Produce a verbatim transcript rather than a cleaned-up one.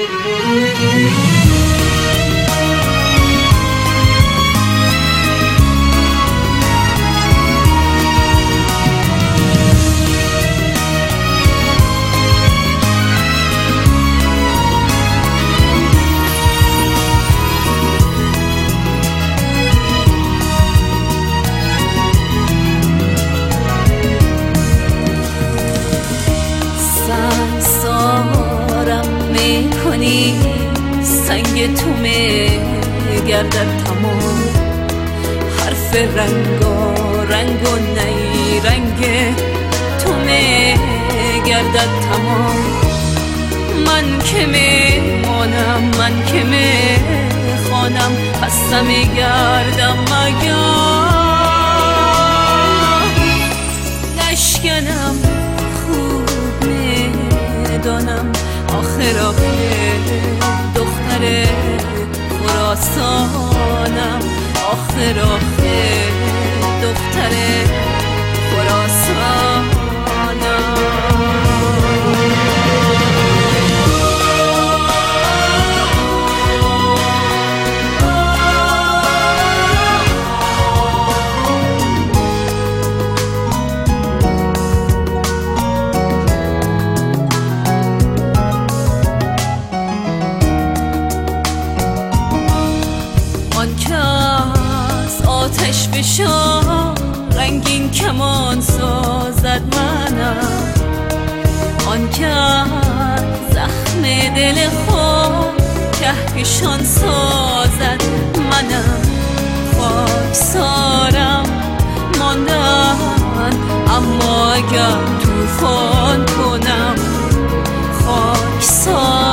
سنگ تو میگردد تمام، حرف رنگا رنگ و نی رنگ تو میگردد تمام. من که میمانم، من که میخوانم، خسته میگردم مگر نشکنم. خوب میدانم آخر آخر دختر خراسانم، آخر آخر دختر خراسانم. آتش فشان رنگین کمان سازد منم، آن که زخم دل خود کهکشان سازد منم. خاکسارم ماندن اما اگر توفان کنم، خاکسارم